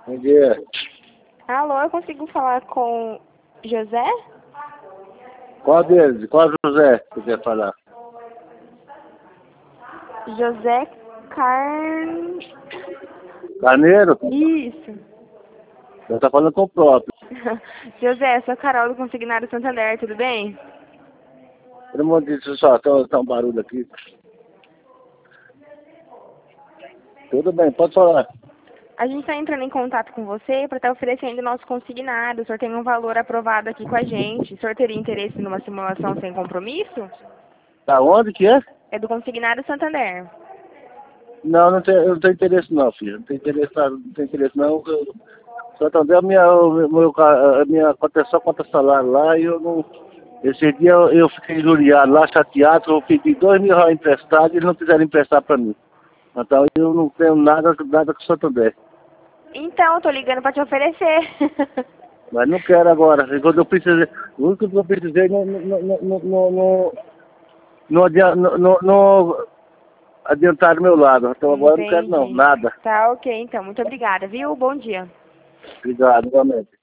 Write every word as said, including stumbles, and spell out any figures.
Bom dia. Alô, eu consigo falar com José? Qual deles? Qual José que você quer falar? José Car... Carneiro? Isso. Você tá falando com o próprio. José, sou a Carol do Consignário Santander, tudo bem? Pelo amor de Deus, só tá, tá um barulho aqui. Tudo bem, pode falar. A gente está entrando em contato com você para estar oferecendo nosso consignado. O senhor tem um valor aprovado aqui com a gente. O senhor teria interesse numa simulação sem compromisso? Da onde que é? É do Consignário Santander. Não, não tenho, eu não tenho interesse não, filho. Não tenho interesse, não, não tenho interesse não. Eu, só também a minha, o meu, a minha cotação contra salário lá e eu não. Esse dia eu, eu fiquei injuriado lá, chateado, eu pedi dois mil reais emprestado e eles não quiseram emprestar para mim. Então eu não tenho nada, nada com o Santander. Então, eu tô ligando para te oferecer. Mas não quero agora. Quando eu precisei, o único que eu precisei não, não, não, não, não, não, não, adia- não, não, não adiantar do meu lado. Então agora eu não quero não, Entendi. nada. Tá ok, então. Muito obrigada, viu? Bom dia. Obrigado, igualmente.